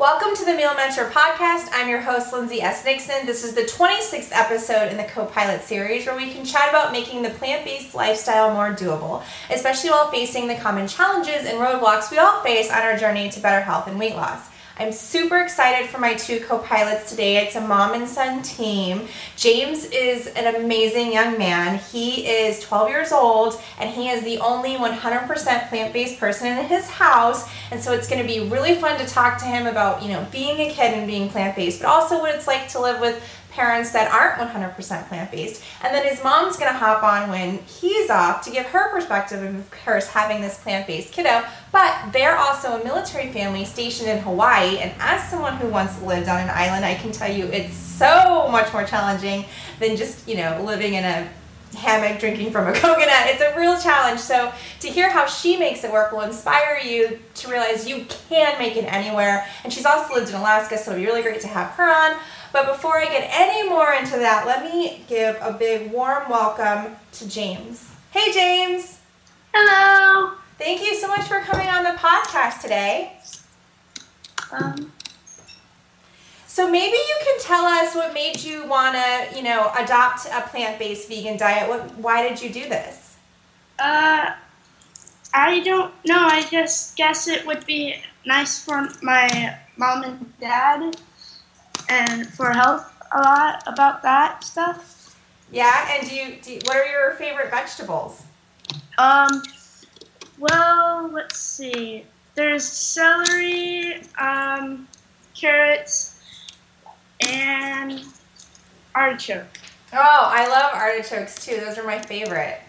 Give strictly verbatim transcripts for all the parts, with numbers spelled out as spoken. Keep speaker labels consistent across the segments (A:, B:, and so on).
A: Welcome to the Meal Mentor Podcast. I'm your host, Lindsay S. Nixon. This is the twenty-sixth episode in the Co-Pilot series where we can chat about making the plant-based lifestyle more doable, especially while facing the common challenges and roadblocks we all face on our journey to better health and weight loss. I'm super excited for my two co-pilots today. It's a mom and son team. James is an amazing young man. He is twelve years old and he is the only one hundred percent plant-based person in his house. And so it's going to be really fun to talk to him about, you know, being a kid and being plant-based, but also what it's like to live with parents that aren't one hundred percent plant-based. And then his mom's going to hop on when he's off to give her perspective of course having this plant-based kiddo. But they're also a military family stationed in Hawaii, and as someone who once lived on an island, I can tell you it's so much more challenging than just, you know, living in a hammock drinking from a coconut. It's a real challenge. So to hear how she makes it work will inspire you to realize you can make it anywhere. And she's also lived in Alaska, so it'll be really great to have her on. But before I get any more into that, let me give a big warm welcome to James. Hey, James.
B: Hello.
A: Thank you so much for coming on the podcast today.
B: Um,
A: so maybe you can tell us what made you want to, you know, adopt a plant-based vegan diet. What, why did you do this?
B: uh, I don't know. I just guess it would be nice for my mom and dad and for health a lot about that stuff.
A: Yeah, and do you, do you, what are your favorite vegetables?
B: Um, well, let's see. There's celery, um, carrots, and artichoke.
A: Oh, I love artichokes too. Those are my favorite.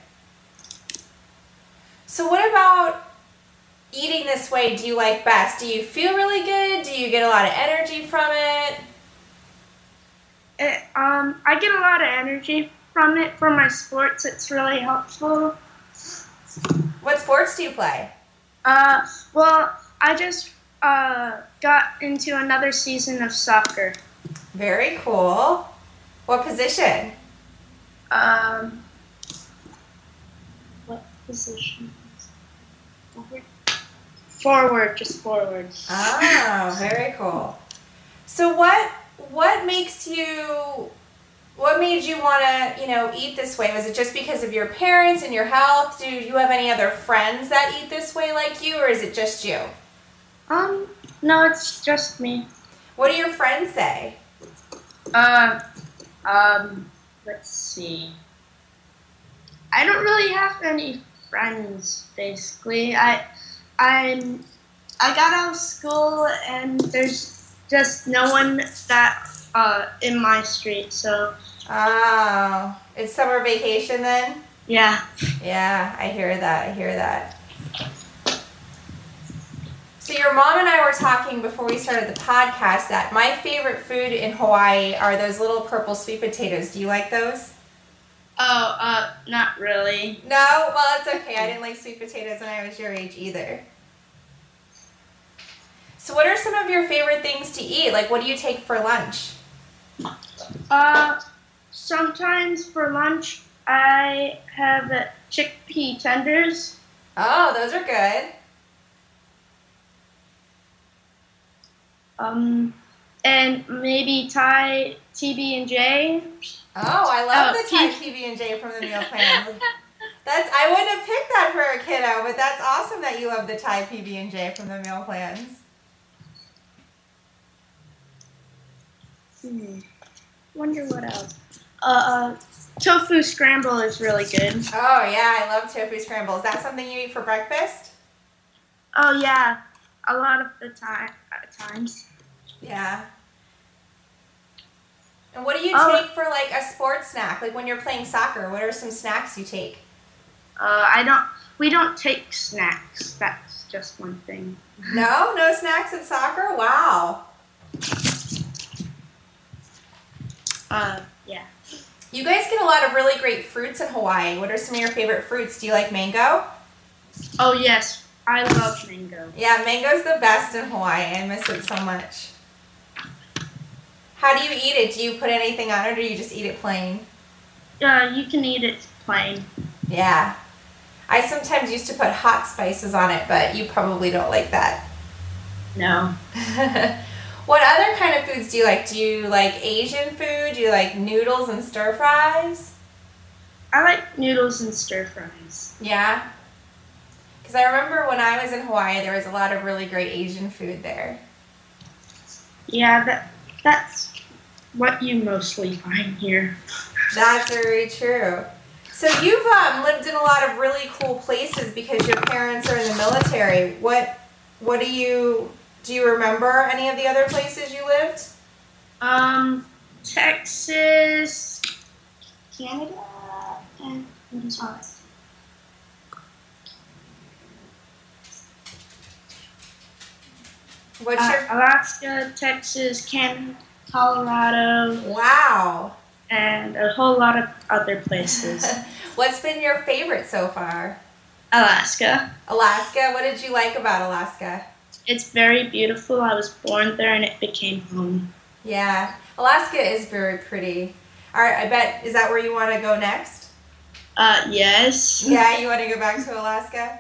A: So what about eating this way do you like best? Do you feel really good? Do you get a lot of energy from it?
B: It, um, I get a lot of energy from it. For my sports, it's really helpful.
A: What sports do you play?
B: Uh, well, I just uh, got into another season of soccer.
A: Very cool. What position?
B: Um, what position? Forward. Forward, just forward.
A: Oh, very cool. So what what makes you what made you want to, you know, eat this way? Was it just because of your parents and your health? Do you have any other friends that eat this way like you, or is it just you?
B: Um, no, it's just me.
A: What do your friends say?
B: Uh, um, let's see. I don't really have any friends, basically. I, I'm, I got out of school and there's just no one that, uh, in my street, so.
A: Oh, it's summer vacation then?
B: Yeah.
A: Yeah, I hear that, I hear that. So your mom and I were talking before we started the podcast that my favorite food in Hawaii are those little purple sweet potatoes. Do you like those?
B: Oh, uh, not really.
A: No? Well, it's okay. I didn't like sweet potatoes when I was your age either. So what are some of your favorite things to eat? Like, what do you take for lunch?
B: Uh, sometimes for lunch I have uh, chickpea tenders.
A: Oh, those are good.
B: Um, and maybe Thai T B and J.
A: Oh, I love
B: Oh,
A: the Thai
B: T-
A: P B and J from the meal plan. That's I wouldn't have picked that for a kiddo, but that's awesome that you love the Thai P B and J from the meal plans.
B: Hmm. Wonder what else. Uh, uh, tofu scramble is really good.
A: Oh yeah, I love tofu scramble. Is that something you eat for breakfast?
B: Oh yeah, a lot of the time uh, times.
A: Yeah. And what do you
B: Oh.
A: take for like a sports snack? Like when you're playing soccer, what are some snacks you take?
B: Uh, I don't. We don't take snacks. That's just one thing.
A: No, no snacks at soccer? Wow.
B: Uh, yeah.
A: You guys get a lot of really great fruits in Hawaii. What are some of your favorite fruits? Do you like mango?
B: Oh yes, I love mango.
A: Yeah, mango's the best in Hawaii. I miss it so much. How do you eat it? Do you put anything on it or do you just eat it plain?
B: Uh, you can eat it plain.
A: Yeah. I sometimes used to put hot spices on it, but you probably don't like that.
B: No.
A: What other kind of foods do you like? Do you like Asian food? Do you like noodles and stir fries?
B: I like noodles and stir fries.
A: Yeah? Because I remember when I was in Hawaii, there was a lot of really great Asian food there.
B: Yeah, that that's what you mostly find here.
A: That's very true. So you've um, lived in a lot of really cool places because your parents are in the military. What what do you do you remember any of the other places you lived?
B: Um, Texas, Canada, and what is that?
A: What's
B: Uh,
A: your
B: Alaska, Texas, Canada, Colorado,
A: Wow.
B: and a whole lot of other places.
A: What's been your favorite so far?
B: Alaska.
A: Alaska. What did you like about Alaska?
B: It's very beautiful. I was born there and it became home.
A: Yeah. Alaska is very pretty. All right, I bet, is that where you want to go next?
B: Uh, yes.
A: Yeah, you want to go back to Alaska?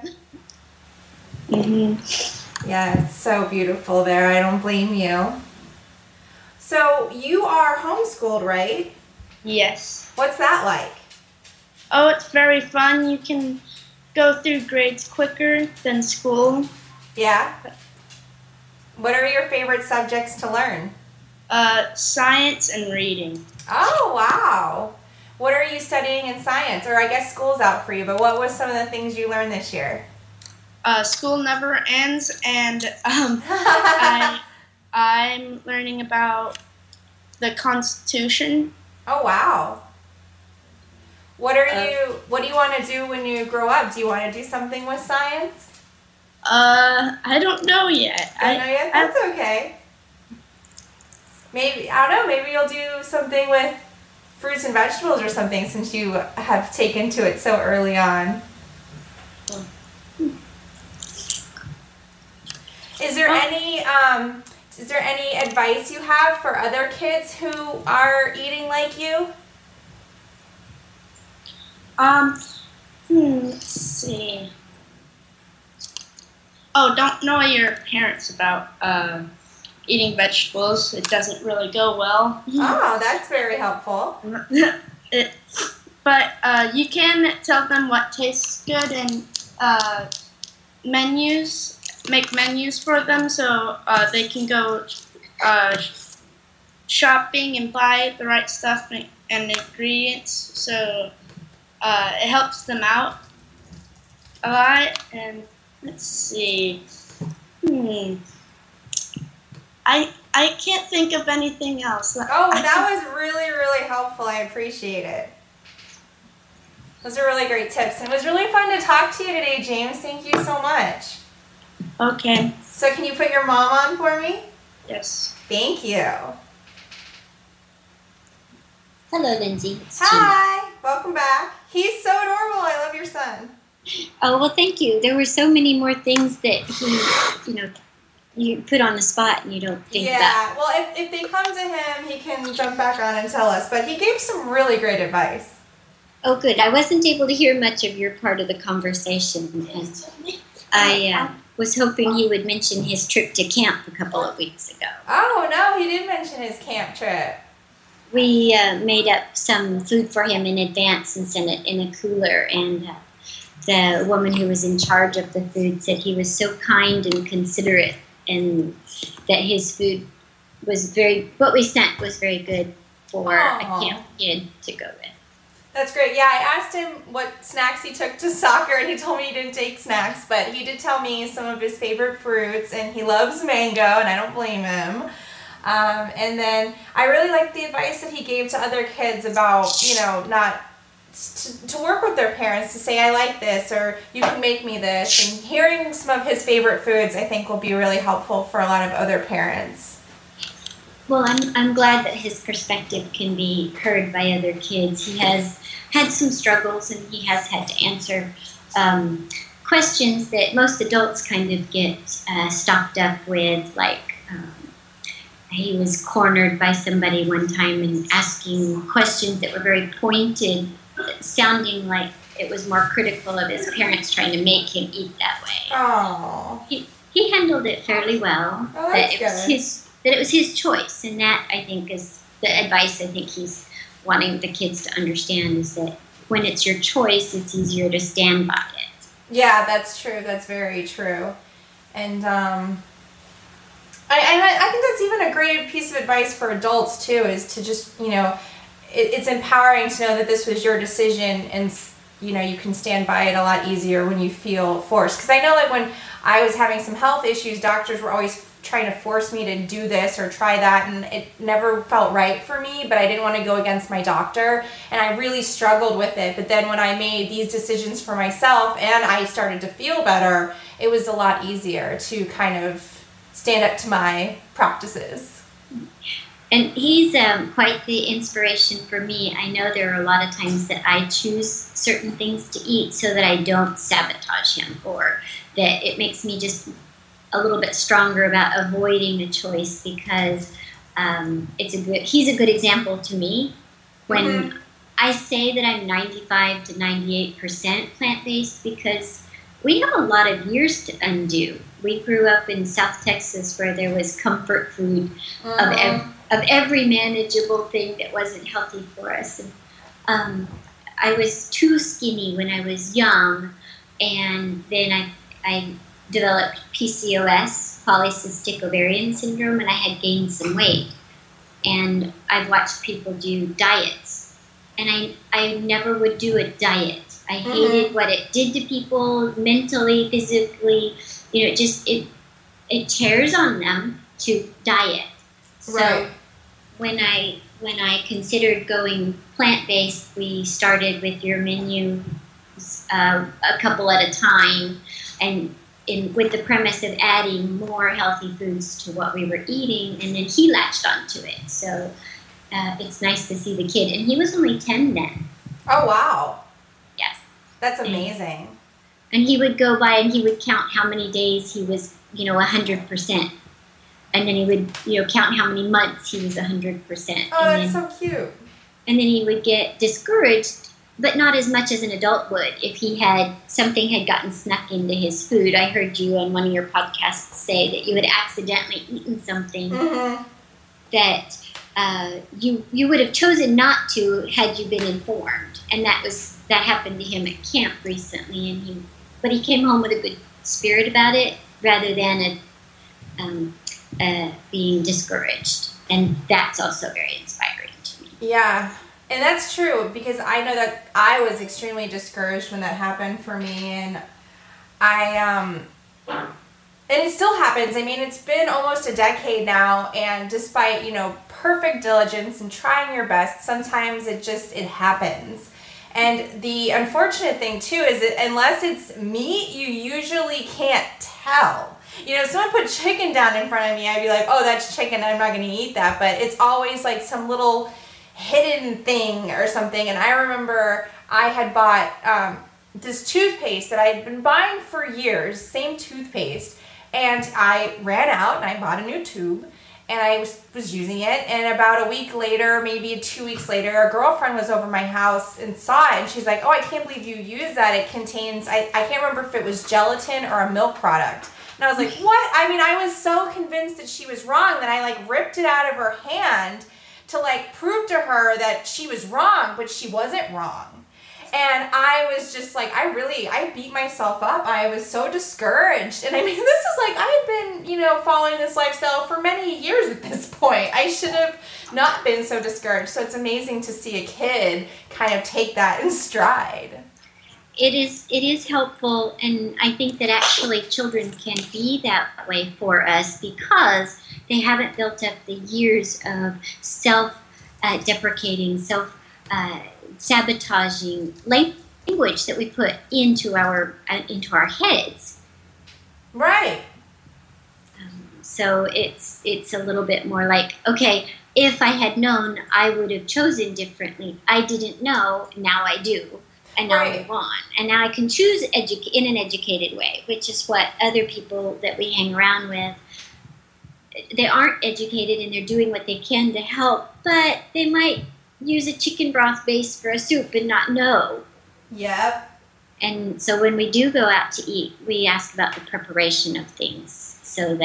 B: Mm-hmm.
A: Yeah, it's so beautiful there. I don't blame you. So you are homeschooled, right?
B: Yes.
A: What's that like?
B: Oh, it's very fun. You can go through grades quicker than school.
A: Yeah? What are your favorite subjects to learn?
B: Uh, science and reading.
A: Oh, wow. What are you studying in science? Or I guess school's out for you, but what was some of the things you learned this year?
B: Uh, school never ends, and um, I, I'm learning about the Constitution.
A: Oh, wow. What are
B: Uh,
A: you, what do you want to do when you grow up? Do you want to do something with science?
B: Uh, I don't know yet.
A: I
B: I
A: don't know yet?
B: I-
A: That's okay. Maybe, I don't know, maybe you'll do something with fruits and vegetables or something since you have taken to it so early on. Is there any um, is there any advice you have for other kids who are eating like you?
B: Um, hmm, let's see. Oh, don't know your parents about uh, eating vegetables. It doesn't really go well.
A: Oh, that's very helpful.
B: it, but uh, you can tell them what tastes good and uh, menus. Make menus for them so uh, they can go uh, shopping and buy the right stuff and, and ingredients. So uh, it helps them out a lot. And let's see. Hmm. I I can't think of anything else.
A: Oh,
B: I
A: that was really, really helpful. I appreciate it. Those are really great tips. And it was really fun to talk to you today, James. Thank you so much.
B: Okay.
A: So can you put your mom on for me?
B: Yes.
A: Thank you.
C: Hello, Lindsay. It's Gina.
A: Hi. Welcome back. He's so adorable. I love your son.
C: Oh, well, thank you. There were so many more things that he, you know, you put on the spot and you don't think about.
A: Yeah. Well, if, if they come to him, he can jump back on and tell us. But he gave some really great advice.
C: Oh, good. I wasn't able to hear much of your part of the conversation. And I uh, was hoping he would mention his trip to camp a couple of weeks ago.
A: Oh, no. He did mention his camp trip.
C: We uh, made up some food for him in advance and sent it in a cooler. And uh, the woman who was in charge of the food said he was so kind and considerate and that his food was very, what we sent was very good for
A: Aw.
C: a camp kid to go with.
A: That's great. Yeah, I asked him what snacks he took to soccer, and he told me he didn't take snacks, but he did tell me some of his favorite fruits, and he loves mango, and I don't blame him. Um, and then I really liked the advice that he gave to other kids about, you know, not to, to work with their parents, to say, I like this, or you can make me this. And hearing some of his favorite foods, I think, will be really helpful for a lot of other parents.
C: Well, I'm I'm glad that his perspective can be heard by other kids. He has had some struggles, and he has had to answer um, questions that most adults kind of get uh, stocked up with. Like um, he was cornered by somebody one time and asking questions that were very pointed, sounding like it was more critical of his parents trying to make him eat that way.
A: Oh,
C: He he handled it fairly well.
A: Oh,
C: but
A: that's
C: it was
A: good.
C: his that it was his choice, and that I think is the advice I think he's wanting the kids to understand, is that when it's your choice, it's easier to stand by it.
A: Yeah, that's true. That's very true. And um, I, and I, I think that's even a great piece of advice for adults too, is to just, you know, it, it's empowering to know that this was your decision, and, you know, you can stand by it a lot easier when you feel forced. Because I know, like, when I was having some health issues, doctors were always trying to force me to do this or try that, and it never felt right for me, but I didn't want to go against my doctor, and I really struggled with it. But then when I made these decisions for myself and I started to feel better, it was a lot easier to kind of stand up to my practices.
C: And he's um, quite the inspiration for me. I know there are a lot of times that I choose certain things to eat so that I don't sabotage him, or that it makes me just a little bit stronger about avoiding a choice, because um, it's a good. He's a good example to me. When mm-hmm. I say that I'm ninety-five to ninety-eight percent plant-based, because we have a lot of years to undo. We grew up in South Texas, where there was comfort food mm-hmm. of, ev- of every manageable thing that wasn't healthy for us. And, um, I was too skinny when I was young, and then I I developed P C O S, polycystic ovarian syndrome, and I had gained some weight. And I've watched people do diets, and I I never would do a diet. I hated mm-hmm. what it did to people mentally, physically. You know, it just it it tears on them to diet. So
A: right.
C: when I when I considered going plant-based, we started with your menu uh, a couple at a time, and in with the premise of adding more healthy foods to what we were eating, and then he latched onto it. So uh, it's nice to see the kid, and he was only ten then.
A: Oh wow!
C: Yes,
A: that's amazing.
C: And, and he would go by and he would count how many days he was, you know, a hundred percent, and then he would, you know, count how many months he was a hundred percent.
A: Oh,
C: and
A: that's
C: then,
A: so cute.
C: And then he would get discouraged, but not as much as an adult would if he had something had gotten snuck into his food. I heard you on one of your podcasts say that you had accidentally eaten something mm-hmm. that uh, you you would have chosen not to had you been informed, and that was that happened to him at camp recently. And he, but he came home with a good spirit about it, rather than a, um, uh, being discouraged, and that's also very inspiring to me.
A: Yeah. And that's true, because I know that I was extremely discouraged when that happened for me, and I, um, and it still happens. I mean, it's been almost a decade now, and despite, you know, perfect diligence and trying your best, sometimes it just, it happens. And the unfortunate thing, too, is that unless it's meat, you usually can't tell. You know, if someone put chicken down in front of me, I'd be like, oh, that's chicken, I'm not going to eat that, but it's always like some little hidden thing or something. And I remember I had bought um, this toothpaste that I had been buying for years, same toothpaste, and I ran out and I bought a new tube, and I was, was using it, and about a week later, maybe two weeks later, a girlfriend was over my house and saw it, and she's like, oh, I can't believe you use that. It contains, I, I can't remember if it was gelatin or a milk product. And I was like, what? I mean, I was so convinced that she was wrong that I like ripped it out of her hand to like prove to her that she was wrong, but she wasn't wrong. And I was just like, I really, I beat myself up. I was so discouraged. And I mean, this is like, I had been, you know, following this lifestyle for many years at this point. I should have not been so discouraged. So it's amazing to see a kid kind of take that in stride.
C: It is, it is helpful. And I think that actually children can be that way for us, because they haven't built up the years of self-deprecating, uh, self-sabotaging uh, language that we put into our uh, into our heads.
A: Right.
C: Um, so it's it's a little bit more like, okay, if I had known, I would have chosen differently. I didn't know, now I do, and now
A: right.
C: I move on, and now I can choose edu- in an educated way, which is what other people that we hang around with. They aren't educated, and they're doing what they can to help, but they might use a chicken broth base for a soup and not know.
A: Yep.
C: And so when we do go out to eat, we ask about the preparation of things, so that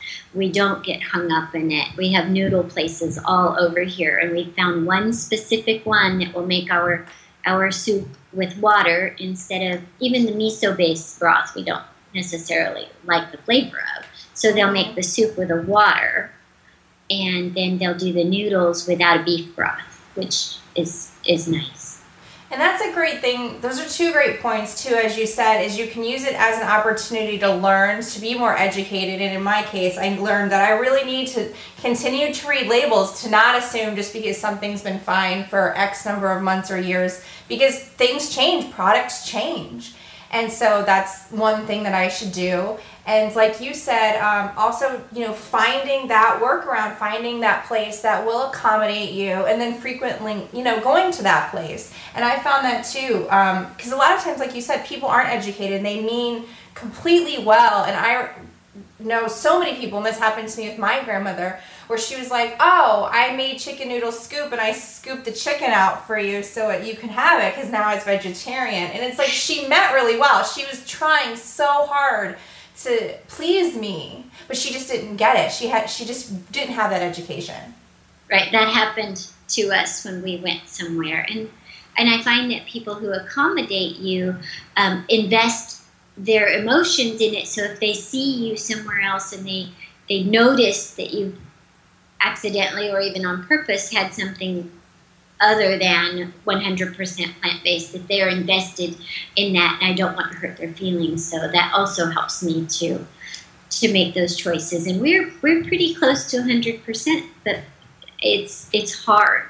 C: We don't get hung up in it. We have noodle places all over here, and we found one specific one that will make our our soup with water instead of even the miso-based broth. We don't necessarily like the flavor of. So they'll make the soup with a water, and then they'll do the noodles without a beef broth, which is is nice.
A: And that's a great thing. Those are two great points, too, as you said, is you can use it as an opportunity to learn, to be more educated. And in my case, I learned that I really need to continue to read labels, to not assume just because something's been fine for X number of months or years, because things change, products change. And so that's one thing that I should do. And like you said, um, also, you know, finding that workaround, finding that place that will accommodate you, and then frequently, you know, going to that place. And I found that too, because um, a lot of times, like you said, people aren't educated. They mean completely well. And I know so many people, and this happened to me with my grandmother, where she was like, oh, I made chicken noodle soup and I scooped the chicken out for you so that you can have it because now it's vegetarian. And it's like she meant really well. She was trying so hard to please me, but she just didn't get it. She had, she just didn't have that education.
C: Right, that happened to us when we went somewhere. And and I find that people who accommodate you um, invest their emotions in it. So if they see you somewhere else and they, they notice that you've accidentally or even on purpose had something other than one hundred percent plant-based, that they're invested in that, and I don't want to hurt their feelings. So that also helps me to to make those choices. And we're we're pretty close to one hundred percent, but it's it's hard.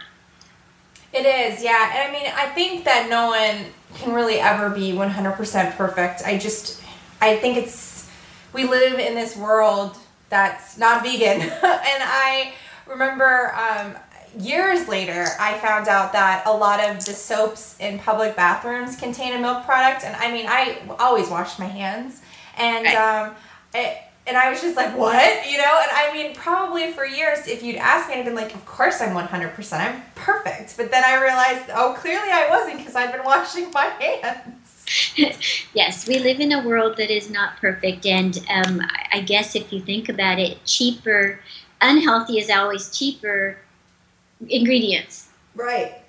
A: It is, yeah. And I mean, I think that no one can really ever be one hundred percent perfect. I just, I think it's, we live in this world that's not vegan. And I remember um, years later, I found out that a lot of the soaps in public bathrooms contain a milk product. And I mean, I always wash my hands. And
C: right.
A: um, it, and I was just like, what? You know? And I mean, probably for years, if you'd asked me, I'd been like, of course I'm one hundred percent. I'm perfect. But then I realized, oh, clearly I wasn't because I'd been washing my hands.
C: Yes, we live in a world that is not perfect. And um, I guess if you think about it, cheaper, unhealthy is always cheaper ingredients.
A: Right.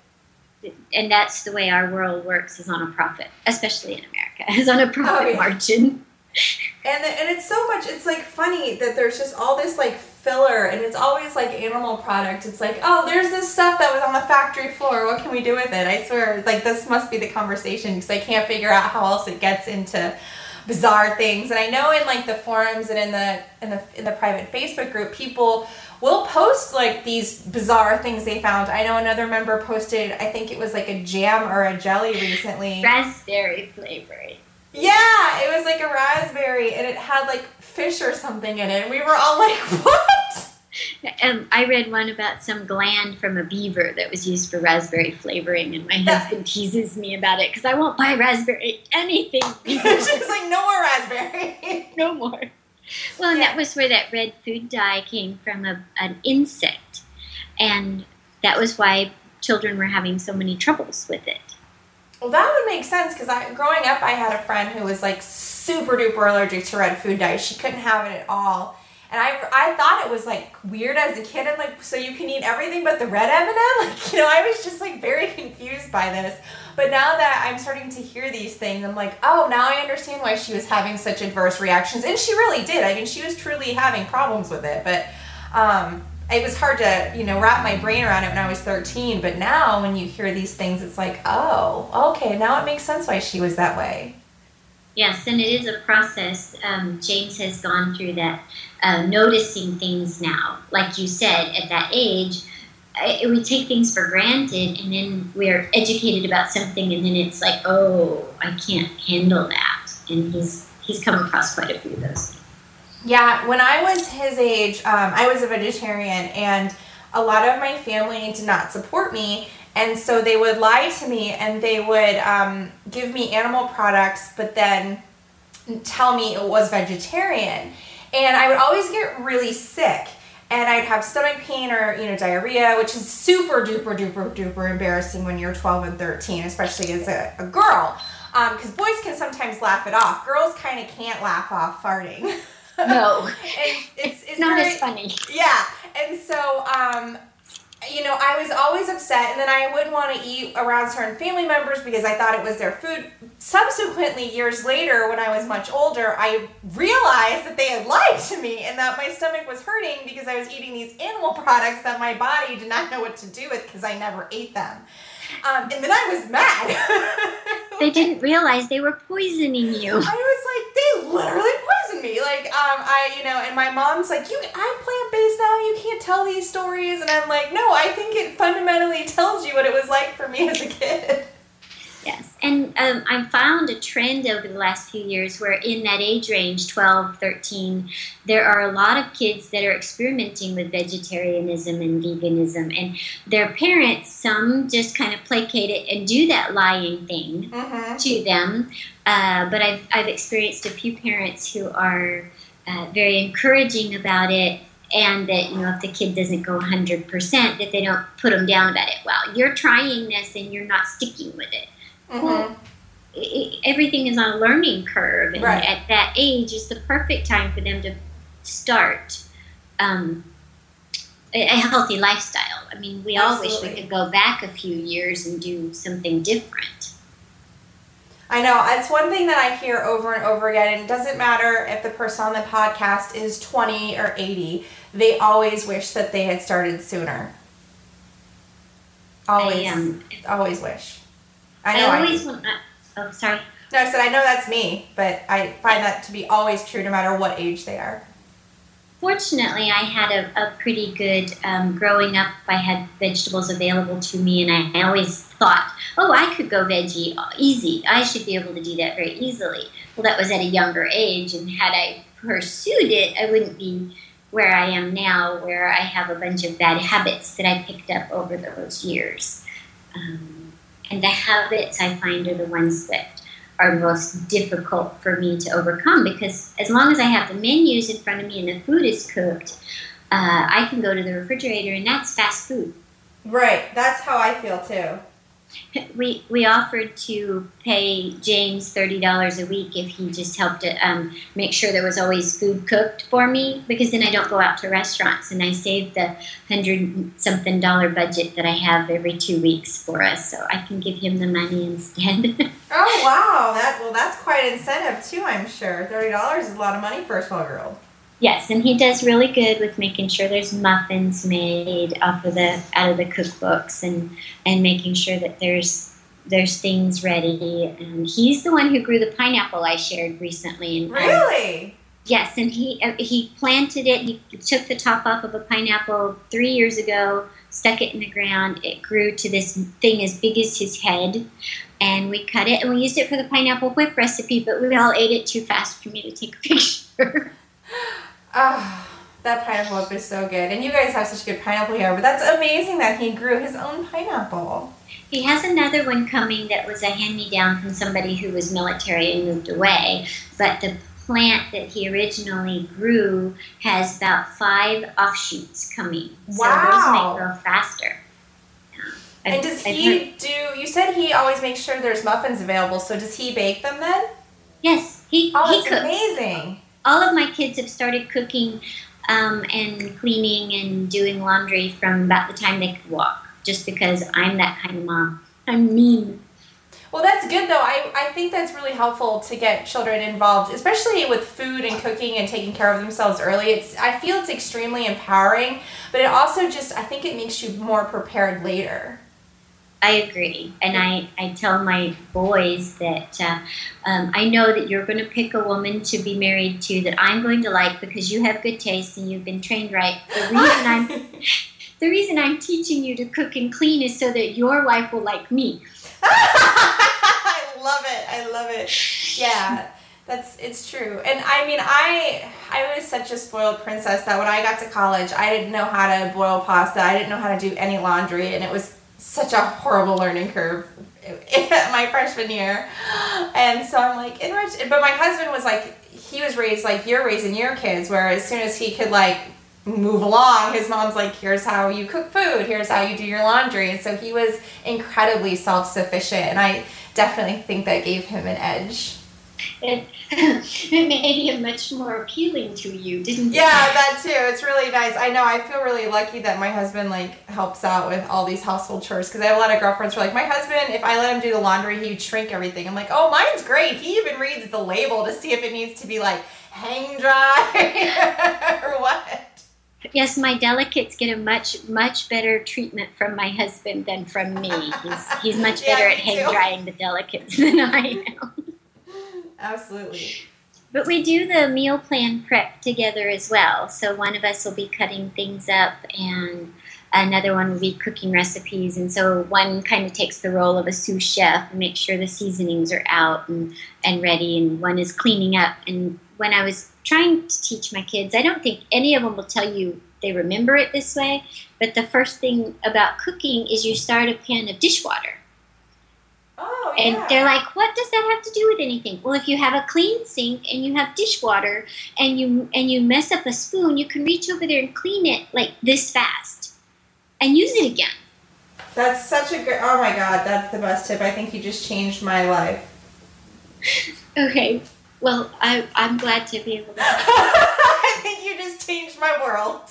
C: And that's the way our world works, is on a profit, especially in America, is on a profit
A: oh, yeah.
C: margin.
A: And the, and it's so much, it's like funny that there's just all this like filler, and it's always like animal product. It's like, oh, there's this stuff that was on the factory floor. What can we do with it? I swear, like this must be the conversation because I can't figure out how else it gets into bizarre things. And I know in like the forums and in the in the in the private Facebook group, people will post like these bizarre things they found. I know another member posted, I think it was like a jam or a jelly recently.
C: Raspberry flavoring.
A: Yeah, it was like a raspberry, and it had like fish or something in it, and we were all like, what?
C: Um, I read one about some gland from a beaver that was used for raspberry flavoring, and my husband teases me about it because I won't buy raspberry anything.
A: She's like, no more raspberry.
C: No more. Well, and
A: yeah.
C: that was where that red food dye came from, a, an insect, and that was why children were having so many troubles with it.
A: Well, that would make sense because I, growing up, I had a friend who was like super duper allergic to red food dye. She couldn't have it at all. And I, I thought it was like weird as a kid. I'm like, so you can eat everything but the red M and M? Like, you know, I was just like very confused by this. But now that I'm starting to hear these things, I'm like, oh, now I understand why she was having such adverse reactions. And she really did. I mean, she was truly having problems with it. But um, it was hard to, you know, wrap my brain around it when I was thirteen. But now when you hear these things, it's like, oh, okay, now it makes sense why she was that way.
C: Yes, and it is a process. Um, James has gone through that, uh, noticing things now. Like you said, at that age, I, we take things for granted, and then we're educated about something, and then it's like, oh, I can't handle that. And he's he's come across quite a few of those.
A: Yeah, when I was his age, um, I was a vegetarian, and a lot of my family did not support me. And so they would lie to me, and they would um, give me animal products, but then tell me it was vegetarian. And I would always get really sick, and I'd have stomach pain or, you know, diarrhea, which is super duper duper duper embarrassing when you're twelve and thirteen, especially as a, a girl. Because um, boys can sometimes laugh it off. Girls kind of can't laugh off farting.
C: No.
A: And it's, it's,
C: it's not
A: very,
C: as funny.
A: Yeah. And so, um, you know, I was always upset, and then I wouldn't want to eat around certain family members because I thought it was their food. Subsequently, years later, when I was much older, I realized that they had lied to me and that my stomach was hurting because I was eating these animal products that my body did not know what to do with because I never ate them. Um, and then I was mad.
C: They didn't realize they were poisoning you.
A: I was like, they literally poisoned me. Like, um, I, you know, and my mom's like, you, I'm plant-based now, you can't tell these stories. And I'm like, no, I think it fundamentally tells you what it was like for me as a kid.
C: Yes, and um, I've found a trend over the last few years where in that age range, twelve, thirteen, there are a lot of kids that are experimenting with vegetarianism and veganism. And their parents, some just kind of placate it and do that lying thing mm-hmm. to them. Uh, but I've, I've experienced a few parents who are uh, very encouraging about it. And that, you know, if the kid doesn't go one hundred percent, that they don't put them down about it. Well, you're trying this and you're not sticking with it. Mm-hmm. Well, it, everything is on a learning curve, and right. at that age is the perfect time for them to start um, a, a healthy lifestyle. I mean, we Absolutely. all wish we could go back a few years and do something different.
A: I know. It's one thing that I hear over and over again, and it doesn't matter if the person on the podcast is twenty or eighty, they always wish that they had started sooner. Always. I, um, always wish. I know.
C: I always I want. Uh, oh, sorry.
A: No, I said I know that's me, but I find that to be always true, no matter what age they are.
C: Fortunately, I had a, a pretty good um, growing up. I had vegetables available to me, and I, I always thought, "Oh, I could go veggie easy. I should be able to do that very easily." Well, that was at a younger age, and had I pursued it, I wouldn't be where I am now, where I have a bunch of bad habits that I picked up over those years. Um, And the habits I find are the ones that are most difficult for me to overcome, because as long as I have the menus in front of me and the food is cooked, uh, I can go to the refrigerator and that's fast food.
A: Right. That's how I feel too.
C: We we offered to pay James thirty dollars a week if he just helped to um, make sure there was always food cooked for me, because then I don't go out to restaurants, and I save the hundred-something dollar budget that I have every two weeks for us, so I can give him the money instead.
A: Oh, wow. That Well, that's quite an incentive, too, I'm sure. thirty dollars is a lot of money for a twelve-year-old.
C: Yes, and he does really good with making sure there's muffins made off of the out of the cookbooks, and, and making sure that there's there's things ready. And he's the one who grew the pineapple I shared recently. And
A: really?
C: Um, yes, and he uh, he planted it. He took the top off of a pineapple three years ago, stuck it in the ground. It grew to this thing as big as his head, and we cut it and we used it for the pineapple whip recipe. But we all ate it too fast for me to take a picture.
A: Oh, that pineapple whip is so good. And you guys have such good pineapple here, but that's amazing that he grew his own pineapple.
C: He has another one coming that was a hand-me-down from somebody who was military and moved away. But the plant that he originally grew has about five offshoots coming.
A: Wow.
C: So those might grow faster.
A: And I've, does he do, you said he always makes sure there's muffins available, so does he bake them then?
C: Yes, he,
A: oh,
C: he
A: that's
C: cooks.
A: Amazing.
C: All of my kids have started cooking um, and cleaning and doing laundry from about the time they could walk, just because I'm that kind of mom. I'm mean.
A: Well, that's good, though. I, I think that's really helpful to get children involved, especially with food and cooking and taking care of themselves early. It's I feel it's extremely empowering, but it also just, I think it makes you more prepared later.
C: I agree. And I, I tell my boys that uh, um, I know that you're going to pick a woman to be married to that I'm going to like because you have good taste and you've been trained right. The reason I'm the reason I'm teaching you to cook and clean is so that your wife will like me.
A: I love it. I love it. Yeah. That's it's true. And I mean, I I was such a spoiled princess that when I got to college, I didn't know how to boil pasta. I didn't know how to do any laundry, and it was such a horrible learning curve my freshman year. And so I'm like, enriched. But my husband was like, he was raised like you're raising your kids, where as soon as he could like move along, his mom's like, here's how you cook food, here's how you do your laundry. And so he was incredibly self-sufficient, and I definitely think that gave him an edge.
C: It, it made him much more appealing to you, didn't it?
A: Yeah, that too. It's really nice. I know. I feel really lucky that my husband like helps out with all these household chores because I have a lot of girlfriends who are like, my husband, if I let him do the laundry, he'd shrink everything. I'm like, oh, mine's great. He even reads the label to see if it needs to be like hang dry or what.
C: Yes, my delicates get a much, much better treatment from my husband than from me. He's, he's much better
A: Yeah,
C: at hang
A: too.
C: drying the delicates than I am.
A: Absolutely.
C: But we do the meal plan prep together as well. So one of us will be cutting things up and another one will be cooking recipes. And so one kind of takes the role of a sous chef and makes sure the seasonings are out and, and ready. And one is cleaning up. And when I was trying to teach my kids, I don't think any of them will tell you they remember it this way. But the first thing about cooking is you start a pan of dishwater.
A: Oh, yeah.
C: And they're like, what does that have to do with anything? Well, if you have a clean sink and you have dishwater and you and you mess up a spoon, you can reach over there and clean it like this fast and use it again.
A: That's such a good, oh my God, that's the best tip. I think you just changed my life.
C: Okay. Well, I, I'm glad to be able to.
A: I think you just changed my world.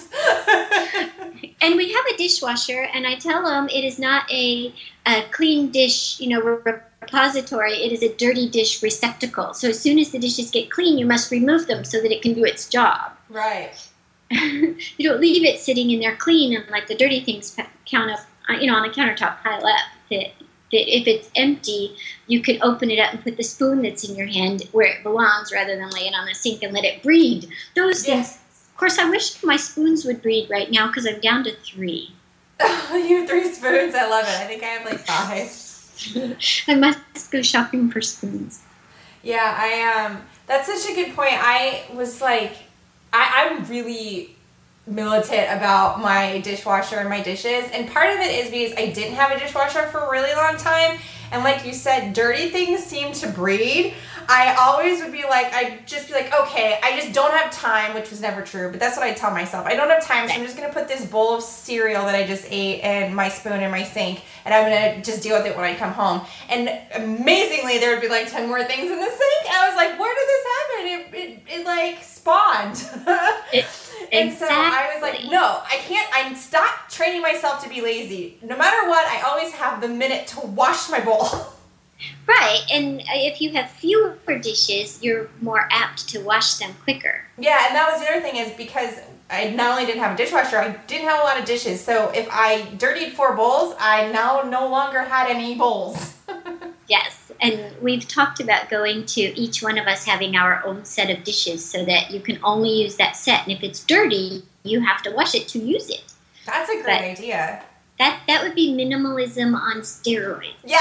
C: And we have a dishwasher, and I tell them it is not a, a clean dish, you know, repository. It is a dirty dish receptacle. So as soon as the dishes get clean, you must remove them so that it can do its job.
A: Right.
C: You don't leave it sitting in there clean and let the dirty things count up, you know, on the countertop pile up. That that if it's empty, you can open it up and put the spoon that's in your hand where it belongs rather than lay it on the sink and let it breathe. Those things.
A: Yes.
C: Of course, I wish my spoons would breed right now because I'm down to three.
A: You have three spoons. I love it. I think I have like five.
C: I must go shopping for spoons.
A: Yeah, I um. That's such a good point. I was like, I, I'm really militant about my dishwasher and my dishes, and part of it is because I didn't have a dishwasher for a really long time, and like you said, dirty things seem to breed. I always would be like, I'd just be like, okay, I just don't have time, which was never true, but that's what I tell myself. I don't have time, so I'm just going to put this bowl of cereal that I just ate and my spoon in my sink, and I'm going to just deal with it when I come home. And amazingly, there would be like ten more things in the sink, and I was like, where did this happen? It, it, it like spawned.
C: It,
A: And
C: exactly.
A: so I was like, no, I can't, I stop training myself to be lazy. No matter what, I always have the minute to wash my bowl.
C: Right, and if you have fewer dishes, you're more apt to wash them quicker.
A: Yeah, and that was the other thing is because I not only didn't have a dishwasher, I didn't have a lot of dishes. So if I dirtied four bowls, I now no longer had any bowls.
C: Yes, and we've talked about going to each one of us having our own set of dishes so that you can only use that set. And if it's dirty, you have to wash it to use it.
A: That's a great
C: But
A: idea.
C: That that would be minimalism on steroids.
A: Yeah,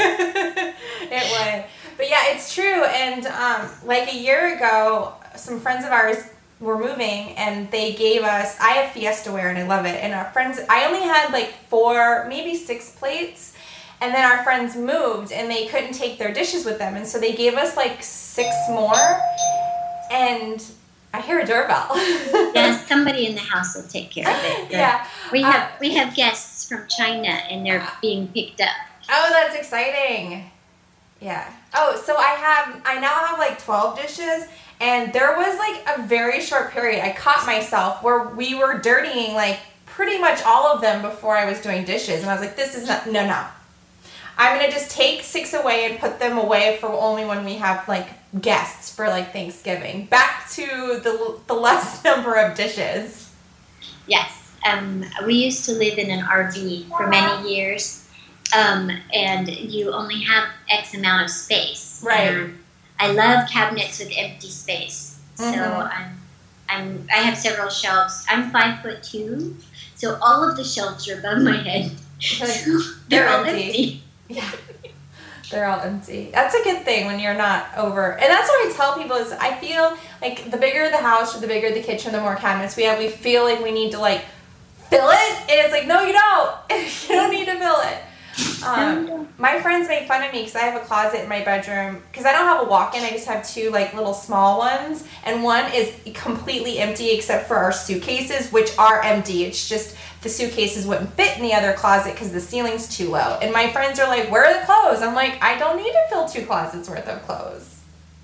A: it would. But yeah, it's true. And um, like a year ago, some friends of ours were moving and they gave us, I have Fiestaware and I love it. And our friends, I only had like four, maybe six plates. And then our friends moved and they couldn't take their dishes with them. And so they gave us like six more. And I hear a doorbell.
C: Yes, somebody in the house will take care of it.
A: Yeah.
C: We have
A: Um,
C: we have guests from China and they're being picked up.
A: Oh, that's exciting. Yeah. Oh, so I have, I now have like twelve dishes, and there was like a very short period I caught myself where we were dirtying like pretty much all of them before I was doing dishes. And I was like, this is not, no, no. I'm going to just take six away and put them away for only when we have like guests for like Thanksgiving. Back to the, the less number of dishes.
C: Yes. Um, we used to live in an R V for many years, um, and you only have X amount of space.
A: Right.
C: And I love cabinets with empty space. So
A: Mhm.
C: I'm, I'm, I have several shelves. I'm five foot two, so all of the shelves are above my head.
A: Like,
C: They're
A: they're
C: all
A: empty.
C: empty.
A: Yeah. They're all empty. That's a good thing when you're not over. And that's what I tell people is I feel like the bigger the house or the bigger the kitchen, the more cabinets we have, we feel like we need to like fill it. And it's like, no, you don't. You don't need to fill it. Um, my friends make fun of me because I have a closet in my bedroom because I don't have a walk-in. I just have two like little small ones. And one is completely empty except for our suitcases, which are empty. It's just the suitcases wouldn't fit in the other closet because the ceiling's too low. And my friends are like, where are the clothes? I'm like, I don't need to fill two closets worth of clothes.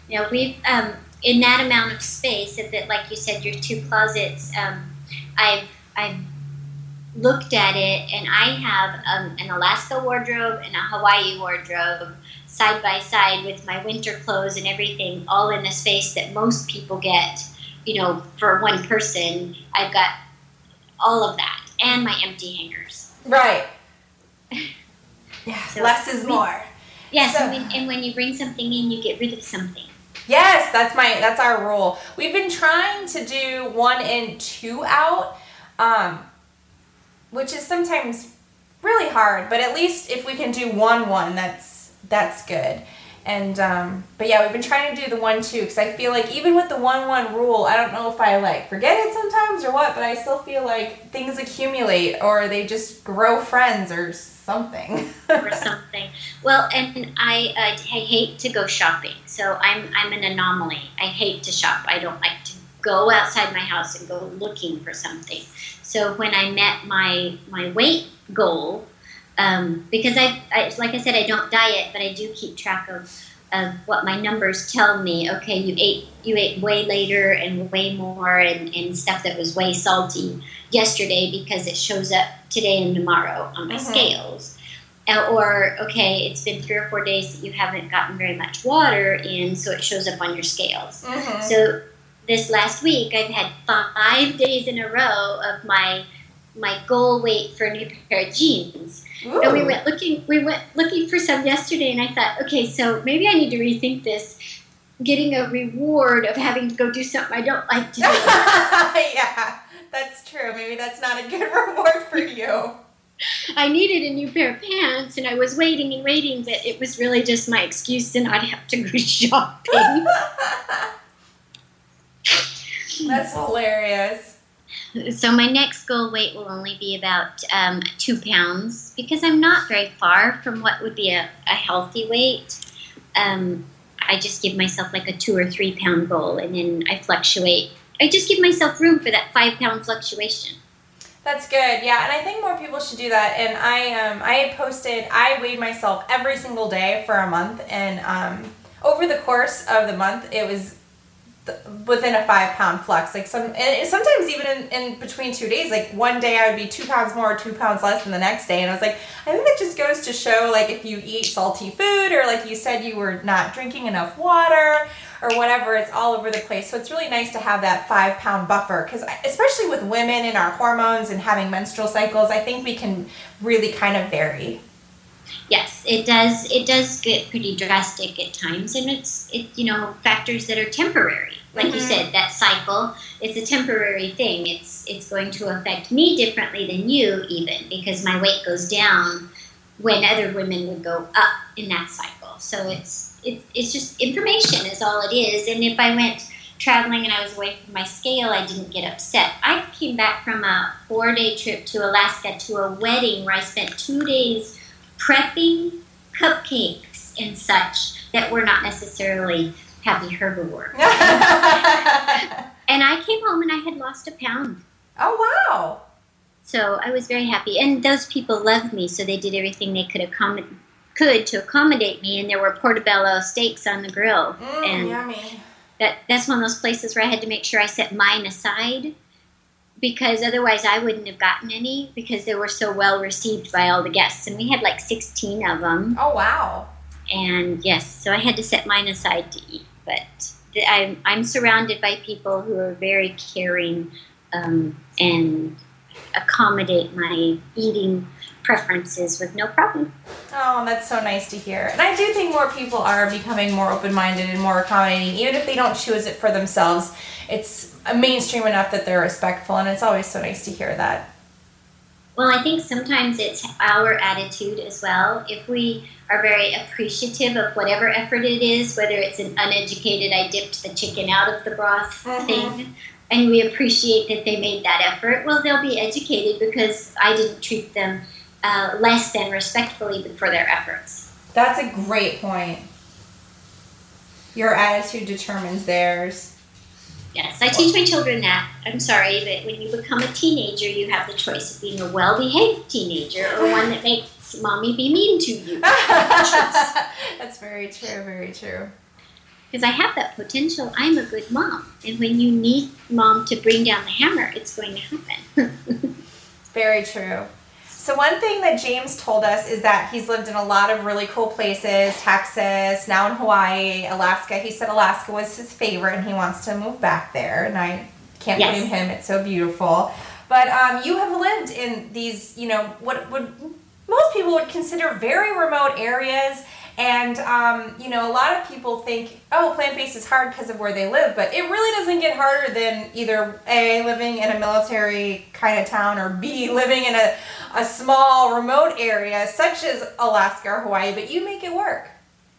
C: You know, we've um, in that amount of space, that like you said, your two closets. Um, I've I've looked at it, and I have um, an Alaska wardrobe and a Hawaii wardrobe side by side with my winter clothes and everything, all in a space that most people get. You know, for one person, I've got all of that and my empty hangers.
A: Right. Yeah. So less is
C: we,
A: more.
C: Yes,
A: so,
C: and, when, and when you bring something in, you get rid of something.
A: Yes, that's my that's our rule. We've been trying to do one in, two out, um, which is sometimes really hard. But at least if we can do one one, that's that's good. And um, but yeah, we've been trying to do the one two because I feel like even with the one one rule, I don't know if I like forget it sometimes or what, but I still feel like things accumulate or they just grow friends or something.
C: or something. Well, and I, uh, I hate to go shopping, so I'm I'm an anomaly. I hate to shop. I don't like to go outside my house and go looking for something. So when I met my my weight goal, um, because I, I like I said, I don't diet, but I do keep track of of what my numbers tell me. Okay, you ate you ate way later and way more and, and stuff that was way salty yesterday because it shows up today and tomorrow on my mm-hmm. scales. Uh, or, okay, it's been three or four days that you haven't gotten very much water in, so it shows up on your scales. Mm-hmm. So this last week, I've had five days in a row of my my goal weight for a new pair of jeans. Ooh. And we went looking we went looking for some yesterday, and I thought, okay, so maybe I need to rethink this. Getting a reward of having to go do something I don't like to do.
A: Yeah, that's true. Maybe that's not a good reward for you.
C: I needed a new pair of pants, and I was waiting and waiting, but it was really just my excuse to not have to go shopping.
A: That's hilarious.
C: So my next goal weight will only be about um, two pounds because I'm not very far from what would be a, a healthy weight. Um, I just give myself like a two or three pound goal, and then I fluctuate. I just give myself room for that five pound fluctuation.
A: That's good, yeah, and I think more people should do that. And I, um, I had posted, I weighed myself every single day for a month, and um, over the course of the month, it was th- within a five pound flux. Like some, and sometimes even in, in between two days, like one day I would be two pounds more, or two pounds less than the next day, and I was like, I think that just goes to show, like, if you eat salty food, or like you said, you were not drinking enough water, or whatever, it's all over the place. So it's really nice to have that five pound buffer, because especially with women and our hormones and having menstrual cycles, I think we can really kind of vary.
C: Yes, it does. It does get pretty drastic at times, and it's it you know factors that are temporary. Like mm-hmm. you said, that cycle, it's a temporary thing. It's it's going to affect me differently than you, even because my weight goes down when other women would go up in that cycle. So it's. It's, it's just information is all it is. And if I went traveling and I was away from my scale, I didn't get upset. I came back from a four-day trip to Alaska to a wedding where I spent two days prepping cupcakes and such that were not necessarily happy herbivore. And I came home and I had lost a pound.
A: Oh, wow.
C: So I was very happy. And those people loved me, so they did everything they could accommodate. could to accommodate me, and there were portobello steaks on the grill.
A: Mm,
C: and
A: yummy.
C: That that's one of those places where I had to make sure I set mine aside, because otherwise I wouldn't have gotten any, because they were so well received by all the guests, and we had like sixteen of them.
A: Oh, wow.
C: And yes, so I had to set mine aside to eat, but I'm, I'm surrounded by people who are very caring um, and accommodate my eating preferences with no problem.
A: Oh, that's so nice to hear. And I do think more people are becoming more open-minded and more accommodating, even if they don't choose it for themselves. It's mainstream enough that they're respectful, and it's always so nice to hear that.
C: Well, I think sometimes it's our attitude as well. If we are very appreciative of whatever effort it is, whether it's an uneducated, I dipped the chicken out of the broth mm-hmm. thing, and we appreciate that they made that effort, well, they'll be educated because I didn't treat them Uh, less than respectfully for their efforts.
A: That's a great point. Your attitude determines theirs.
C: Yes, I teach my children that. I'm sorry, but when you become a teenager, you have the choice of being a well-behaved teenager or one that makes mommy be mean to you.
A: That's very true, very true.
C: because I have that potential. I'm a good mom. And when you need mom to bring down the hammer, it's going to happen.
A: Very true. So one thing that James told us is that he's lived in a lot of really cool places, Texas, now in Hawaii, Alaska. He said Alaska was his favorite and he wants to move back there. And I can't
C: Yes.
A: blame him. It's so beautiful. But um, you have lived in these, you know, what would most people would consider very remote areas. And, um, you know, a lot of people think, oh, plant-based is hard because of where they live. But it really doesn't get harder than either A, living in a military kind of town, or B, living in a, a small remote area such as Alaska or Hawaii. But you make it work.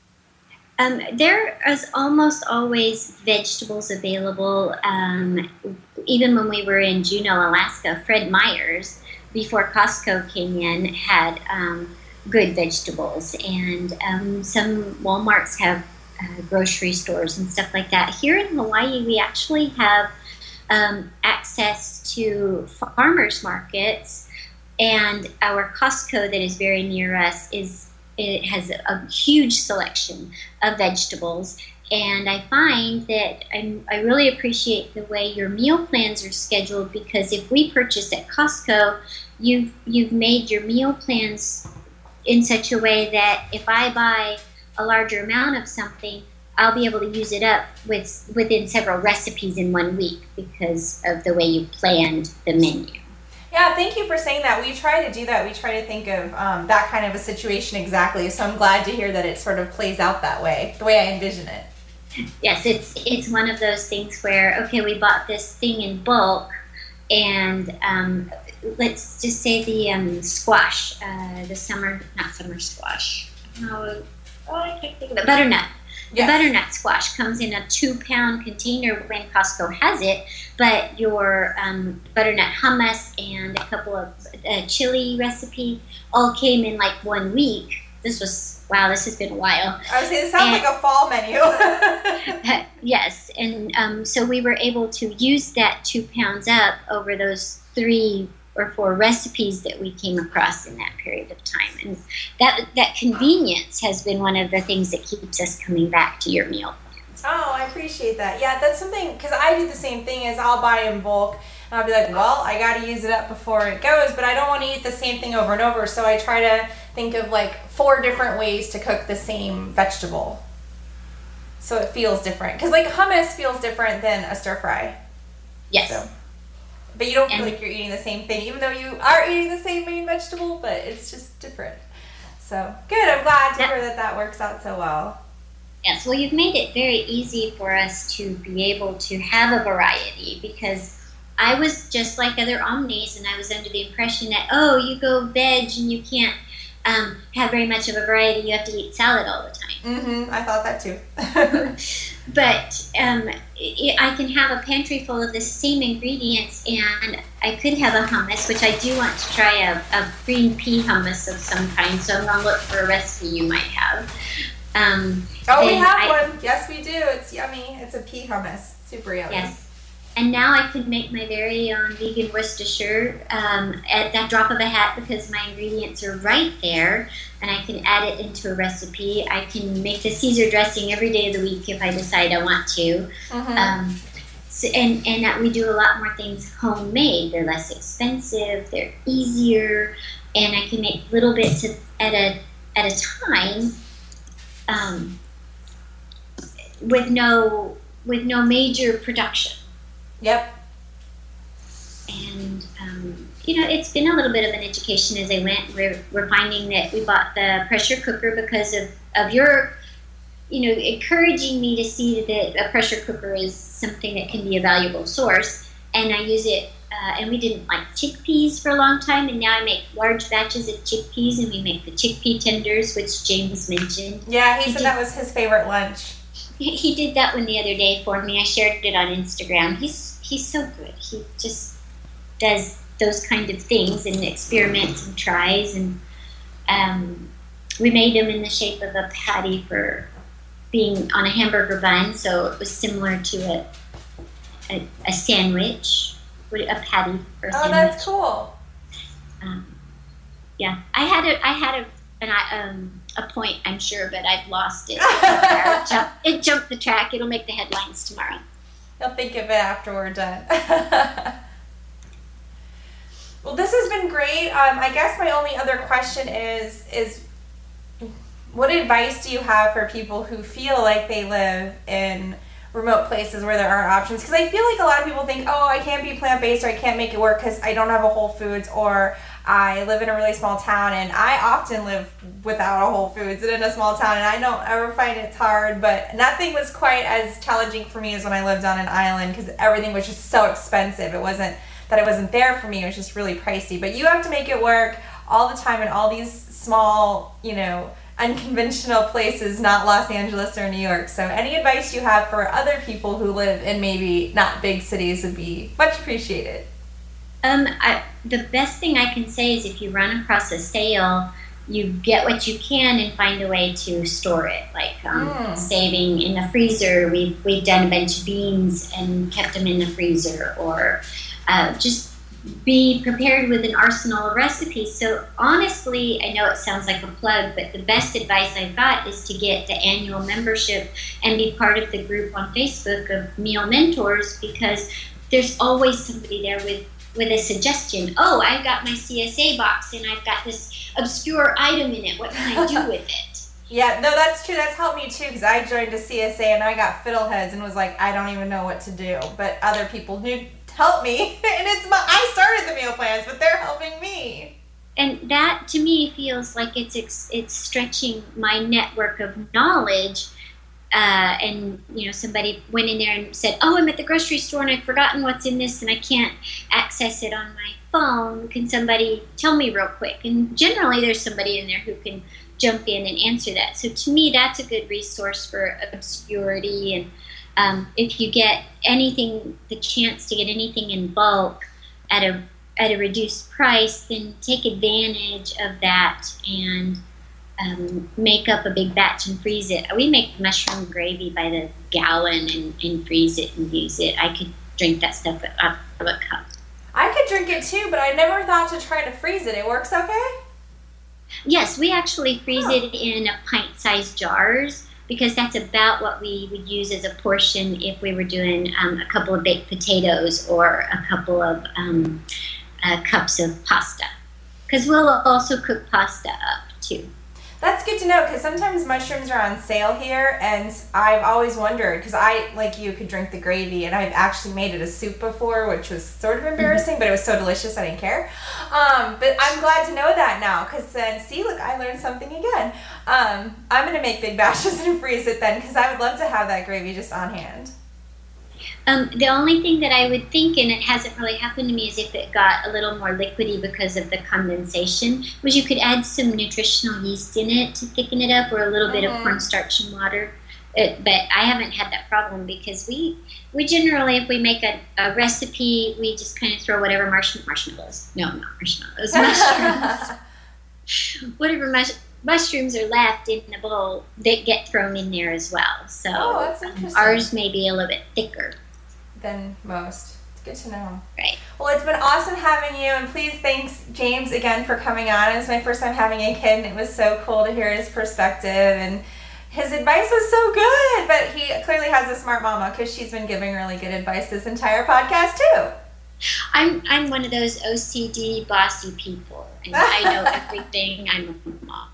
C: Um, there is almost always vegetables available. Um, even when we were in Juneau, Alaska, Fred Meyer's, before Costco came in, had um, good vegetables. And um, some Walmarts have uh, grocery stores and stuff like that. Here in Hawaii, we actually have um, access to farmers markets. And our Costco that is very near us is it has a huge selection of vegetables, and I find that I'm, I really appreciate the way your meal plans are scheduled, because if we purchase at Costco, you've you've made your meal plans in such a way that if I buy a larger amount of something, I'll be able to use it up with within several recipes in one week because of the way you planned the menu.
A: Yeah, thank you for saying that. We try to do that. We try to think of um, that kind of a situation exactly. So I'm glad to hear that it sort of plays out that way, the way I envision it.
C: Yes, it's it's one of those things where, okay, we bought this thing in bulk, and um, let's just say the um, squash, uh, the summer, not summer squash, no, oh, I can't think of it, butternut. The
A: Yes.
C: butternut squash comes in a two-pound container when Costco has it, but your um, butternut hummus and a couple of uh, chili recipe all came in like one week. This was, wow, this has been a while.
A: I was saying, it sounds
C: And-
A: like a fall menu.
C: Uh, yes, and um, so we were able to use that two pounds up over those three or four recipes that we came across in that period of time. And that that convenience has been one of the things that keeps us coming back to your meal plans.
A: Oh, I appreciate that. Yeah, that's something, because I do the same thing as I'll buy in bulk, and I'll be like, well, I got to use it up before it goes, but I don't want to eat the same thing over and over, so I try to think of like four different ways to cook the same vegetable, so it feels different. Because like hummus feels different than a stir fry.
C: Yes.
A: So. But you don't feel
C: And-
A: like you're eating the same thing, even though you are eating the same main vegetable, but it's just different. So, good. I'm glad to
C: Yeah.
A: hear that that works out so well.
C: Yes, well, you've made it very easy for us to be able to have a variety, because I was just like other omnis, and I was under the impression that, oh, you go veg and you can't um, have very much of a variety. You have to eat salad all the time.
A: Mm-hmm. I thought that too.
C: But um, I I can have a pantry full of the same ingredients, and I could have a hummus, which I do want to try a, a green pea hummus of some kind, so I'm going to look for a recipe you might have. Um,
A: Oh, we
C: and
A: have
C: I-
A: one. Yes, we do. It's yummy. It's a pea hummus. Super yummy.
C: Yes. And now I could make my very own vegan Worcestershire um, at that drop of a hat, because my ingredients are right there, and I can add it into a recipe. I can make the Caesar dressing every day of the week if I decide I want to.
A: Mm-hmm.
C: Um, so, and and that we do a lot more things homemade. They're less expensive. They're easier, and I can make little bits of, at a at a time, um, with no with no major production.
A: Yep.
C: And um, you know, it's been a little bit of an education as I went. We're we're finding that we bought the pressure cooker because of of your, you know, encouraging me to see that a pressure cooker is something that can be a valuable source. And I use it. Uh, and we didn't like chickpeas for a long time, and now I make large batches of chickpeas, and we make the chickpea tenders, which James mentioned.
A: Yeah, he,
C: He
A: said
C: did-
A: that was his favorite lunch.
C: He, he did that one the other day for me. I shared it on Instagram. He's he's so good. He just does those kind of things and experiments and tries. And um, we made them in the shape of a patty for being on a hamburger bun, so it was similar to a a, a sandwich, a patty for a
A: Oh,
C: sandwich.
A: that's cool.
C: Um, yeah, I had a I had a an, um, a point, I'm sure, but I've lost it. it, jumped, it jumped the track. It'll make the headlines tomorrow.
A: You'll think of it after we're done. Well, this has been great. Um, I guess my only other question is, is what advice do you have for people who feel like they live in remote places where there aren't options? Because I feel like a lot of people think, oh, I can't be plant-based, or I can't make it work because I don't have a Whole Foods, or I live in a really small town, and I often live without a Whole Foods and in a small town, and I don't ever find it's hard, but nothing was quite as challenging for me as when I lived on an island, because everything was just so expensive. It wasn't that it wasn't there for me, it was just really pricey. But you have to make it work all the time in all these small, you know, unconventional places, not Los Angeles or New York. So any advice you have for other people who live in maybe not big cities would be much appreciated.
C: Um, I, the best thing I can say is if you run across a sale, you get what you can and find a way to store it. Like um, mm. saving in the freezer. We've, we've done a bunch of beans and kept them in the freezer, or uh, just be prepared with an arsenal of recipes. So honestly, I know it sounds like a plug, but the best advice I've got is to get the annual membership and be part of the group on Facebook of Meal Mentors, because there's always somebody there with, with a suggestion. Oh, I've got my C S A box and I've got this obscure item in it. What can I do with it?
A: Yeah, no, that's true. That's helped me too, because I joined a C S A and I got fiddleheads and was like, I don't even know what to do. But other people knew help me, and it's my, I started the meal plans, but they're helping me.
C: And that to me feels like it's it's stretching my network of knowledge. Uh, and you know, somebody went in there and said, "Oh, I'm at the grocery store and I've forgotten what's in this, and I can't access it on my phone. Can somebody tell me real quick?" And generally, there's somebody in there who can jump in and answer that. So to me, that's a good resource for obscurity. And Um, if you get anything, the chance to get anything in bulk at a at a reduced price, then take advantage of that and um, make up a big batch and freeze it. We make mushroom gravy by the gallon and, and freeze it and use it. I could drink that stuff out of a cup.
A: I could drink it too, but I never thought to try to freeze it. It works okay?
C: Yes, we actually freeze oh. it in pint-sized jars, because that's about what we would use as a portion if we were doing um, a couple of baked potatoes or a couple of um, uh, cups of pasta. Because we'll also cook pasta up, too.
A: That's good to know, because sometimes mushrooms are on sale here, and I've always wondered, because I, like you, could drink the gravy, and I've actually made it a soup before, which was sort of embarrassing, mm-hmm. but it was so delicious I didn't care. Um, but I'm glad to know that now, because then, see, look, I learned something again. Um, I'm going to make big batches and freeze it then, because I would love to have that gravy just on hand.
C: Um, the only thing that I would think, and it hasn't really happened to me, is if it got a little more liquidy because of the condensation, was you could add some nutritional yeast in it to thicken it up, or a little mm-hmm. bit of cornstarch and water. It, but I haven't had that problem, because we we generally, if we make a, a recipe, we just kind of throw whatever marsh, marshmallows, no, not marshmallows, mushrooms, whatever mush, mushrooms are left in the bowl, they get thrown in there as well. So
A: oh, that's interesting.
C: Ours may be a little bit thicker
A: than most. It's good to know.
C: Right.
A: Well, it's been awesome having you, and please thanks James again for coming on. It was my first time having a kid, and it was so cool to hear his perspective, and his advice was so good, but he clearly has a smart mama, because she's been giving really good advice this entire podcast too.
C: I'm I'm one of those O C D bossy people, and I know everything. I'm a mom.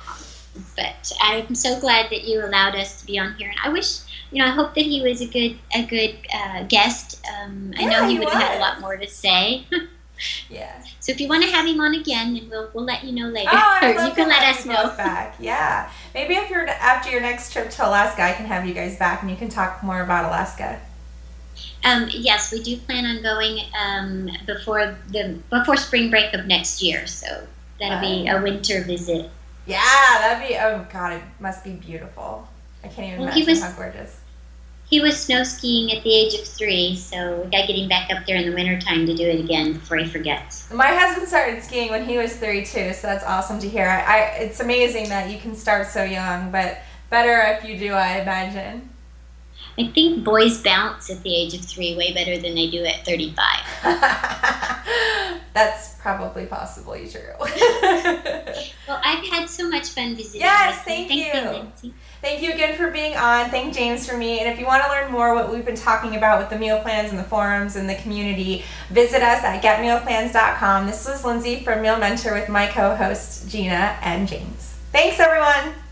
C: But I'm so glad that you allowed us to be on here, and I wish, you know, I hope that he was a good a good uh, guest. Um, I
A: yeah,
C: know he,
A: he
C: would
A: was.
C: have had a lot more to say.
A: Yeah.
C: So if you want to have him on again, then we'll we'll let you know later.
A: Oh, I'd
C: or
A: love
C: you can
A: to
C: let
A: have
C: us
A: you
C: know.
A: both back. Yeah. Maybe if you're after your next trip to Alaska, I can have you guys back, and you can talk more about Alaska.
C: Um, yes, we do plan on going um, before the before spring break of next year. So that'll be a winter visit.
A: Yeah, that'd be, oh God, it must be beautiful. I can't even well, imagine was, how gorgeous.
C: He was snow skiing at the age of three, so we got to get him back up there in the wintertime to do it again before he forgets.
A: My husband started skiing when he was three too, so that's awesome to hear. I, I It's amazing that you can start so young, but better if you do, I imagine.
C: I think boys bounce at the age of three way better than they do at thirty-five.
A: That's probably possibly true.
C: Well, I've had so much fun visiting.
A: Yes,
C: with
A: thank
C: you.
A: you.
C: Thank you, Lindsay.
A: Thank you again for being on. Thank James for me. And if you want to learn more what we've been talking about with the meal plans and the forums and the community, visit us at get meal plans dot com. This was Lindsay from Meal Mentor with my co-hosts Gina and James. Thanks, everyone.